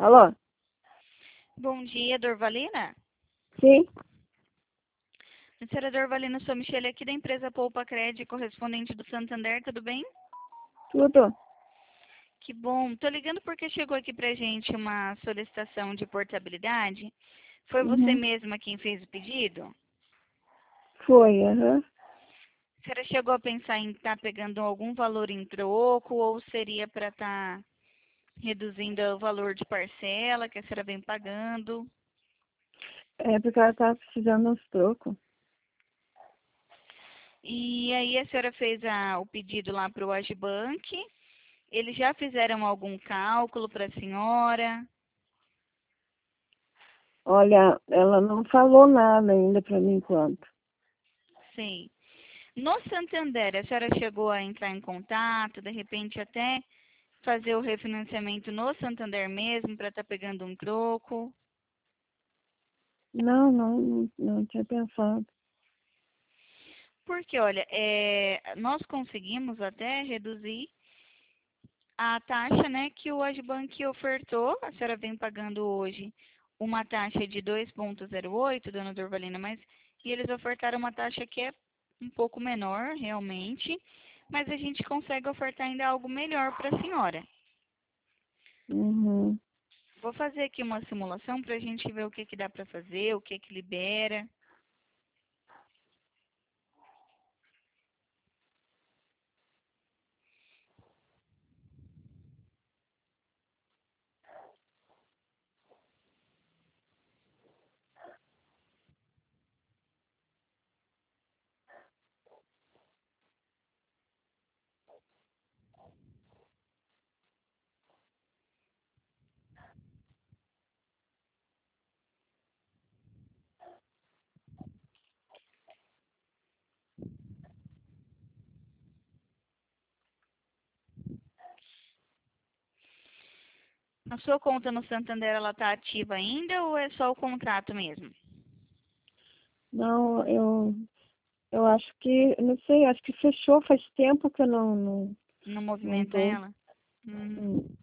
Alô? Bom dia, Dorvalina. Sim? Senhora Dorvalina, sou a Michele aqui da empresa Poupa Cred, correspondente do Santander, tudo bem? Tudo? Que bom. Tô ligando porque chegou aqui pra gente uma solicitação de portabilidade. Foi você Uhum. mesma quem fez o pedido? Foi, aham. A senhora chegou a pensar em estar pegando algum valor em troco ou seria para estar reduzindo o valor de parcela que a senhora vem pagando? É porque ela tava precisando uns trocos. E aí a senhora fez o pedido lá para o Agibank. Eles já fizeram algum cálculo para a senhora? Olha, ela não falou nada ainda pra mim enquanto. Sim. No Santander, a senhora chegou a entrar em contato, de repente até fazer o refinanciamento no Santander mesmo para estar pegando um troco? Não tinha pensado. Porque, olha, nós conseguimos até reduzir a taxa, né, que o Agibank ofertou. A senhora vem pagando hoje uma taxa de 2,08, dona Dorvalina, mas e eles ofertaram uma taxa que é um pouco menor, realmente, mas a gente consegue ofertar ainda algo melhor para a senhora. Uhum. Vou fazer aqui uma simulação para a gente ver o que que dá para fazer, o que que libera. A sua conta no Santander, ela está ativa ainda ou é só o contrato mesmo? Não, eu acho que, não sei, acho que fechou faz tempo que eu não No movimento tô. ela? Hum. Hum.